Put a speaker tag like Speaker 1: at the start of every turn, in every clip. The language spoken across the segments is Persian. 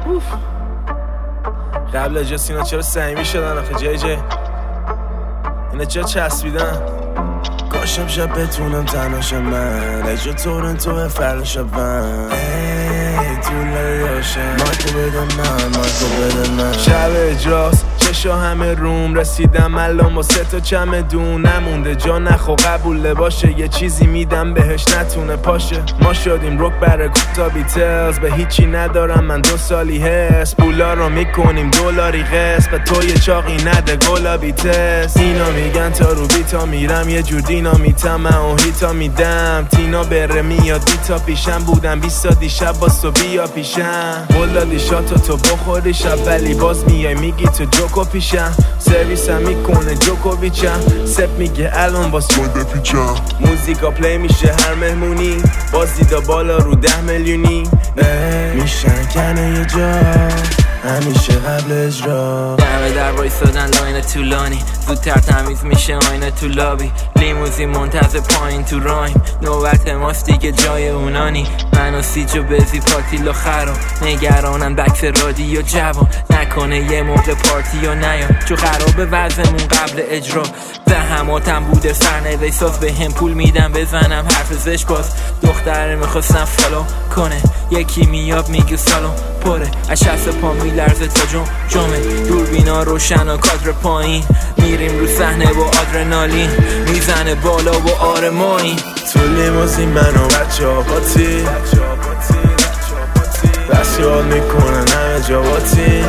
Speaker 1: قبل اجاس اینا چرا صمیمی شدن آخه جی اینا چرا چسبیدن؟ کاشم شب بتونم تنهاشم من اجا تورنتو فردا شبم طول یاشم مایکو بده من شب اجاس چشا همه روم رسیدم الان با 3 تا چمدون نمونده جا نخو قبوله باشه یه چیزی میدم بهش نتونه پاشه ما شدیم روک برای کوتا بیتلز به هیچی ندارم من 2 سالی هست پولا رو میکنیم دلاری قسط به تو یه چاقی نده گلابی تست اینا میگن تا رو بیتا میرم یه جور دینامیتم من اون هیتا میدم تینا بره میاد بیتا پیشم بودم 20 دیشب باز تو بیا پیشم ولادی شاتا تو بخوری شب ولی باز میای میگی تو جوکو پیشم سرویسم میکنه جوکوویچم سپ میگه الان باز جون بپیچم موزیکا پلی میشه هر مهمونی باز دیدا بالا رو 10 میلیونی میشن کنه یه جا همیشه قبل اجرا
Speaker 2: دمه در وایسادن لاین طولانی زودتر تمیز میشه آینه تو لابی لیموزین منتظر پایین تو رایم نوبت ماست دیگه جای اونانی من و سیجو بزی پاتیلو خرام نگرانن بکس رادیو جوان نکنه یه موقع پارتی یا نیام چو خرابه وضعمون قبل اجرا زحماتم بوده سرنوشت به هم پول میدم بزنم حرف زش باز دختره میخواستم فالو کنه یکی میاب میگه سالون پره از شست پا میلرزه تا جمعه دوربینا روشن و کادر پایین میریم رو صحنه با آدرنالین میزنه بالا و آرمانی
Speaker 1: تو لیموزین من و بچه ها پاتی دستی حال میکنن همه جا باتی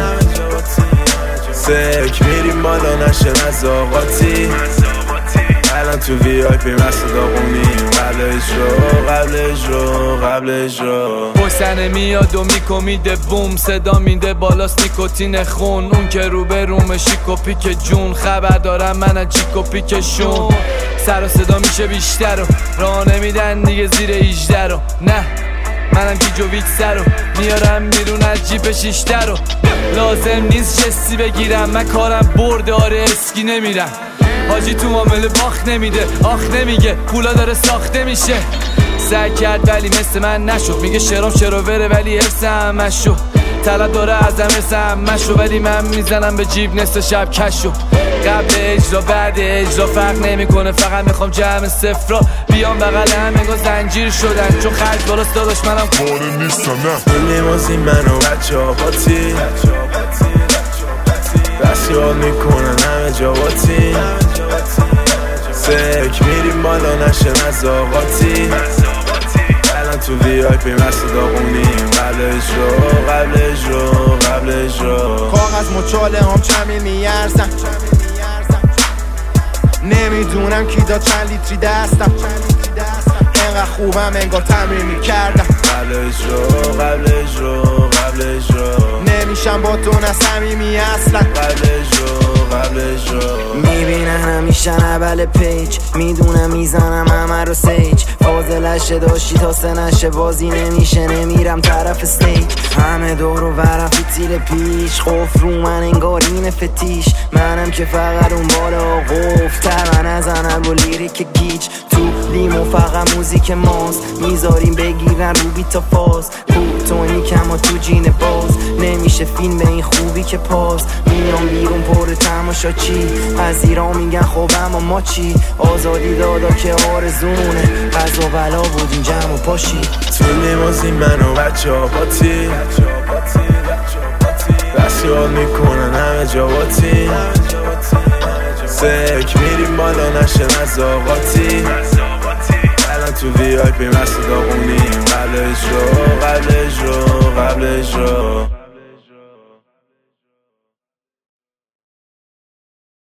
Speaker 1: سک میریم بالا نشه مزاقاتی الان تو وی آی پی مست داغونیم قبل اجرا
Speaker 3: پشتنه میاد و میکمیده بوم صدا میده بالاست نیکوتین خون اون که رو به روم شیک و پیک جون خبر دارم من از چیک و پیکشون سر و صدا میشه بیشتر و راه نمیدن دیگه زیر 18 رو نه منم گیجوویچ سر رو میارم بیرون از جیب 6 رو لازم نیست جستی بگیرم من کارم برده آره اسکی نمیرم حاجی تو معامله باخت نمیده آخ نمیگه پولا داره ساخته میشه سعی کرد ولی مثل من نشد میگه شرام شروره ولی حفظم مشو طلب داره ازم حفظم مشو ولی من میزنم به جیب نصف شب کشو قبل اجرا بعد اجرا فرق نمیکنه فقط میخوام جمع صفرا بیام بغل همه زنجیر شدن چون خرج بالاست داداش منم
Speaker 1: کاره نیستم نه لیموزین من و بچه ها پاتی دستی حال میکنن همه جا باتی سک میریم بالا نشه مزاقاتی الان تو وی آی پی مست داغونیم قبل اجرا
Speaker 4: کاغذ مچاله هم چمی میارزم نمیدونم کی داد چند لیتری دستم اینقدر خوبم انگار تمرین میکردم
Speaker 1: قبل اجرا
Speaker 4: نمیشم با تو نصمیمی اصلا
Speaker 1: قبل اجرا
Speaker 2: میبینن همیشه اول پیج میدونم میزنم همه رو سیج فاضلشه داشتی تا سنشه بازی نمیشه نمیرم طرف استیج همه دور و برم فیتیل پیش خوف رو من انگار این فتیش منم که فقط اون بالا قفت من نزنم با لیریک گیج تو لیمو فقط موزیک ماست میذاریم بگیرن رو بیتا فاز پوتونی کما تو جین باز نمیشه فیلم به این خوبی که پاس میام بیرون پر تماشا چی از ایران میگن خب اما ما چی آزادی دادا که آرزونه قضا بلا بودیم جمع و پاشی
Speaker 1: تو لیموزین من و بچه ها پاتی دستی حال میکنن همه جا باتی سک میریم بالا نشه مزاقاتی الان تو وی آی پی مست داغونیم قبل اجرا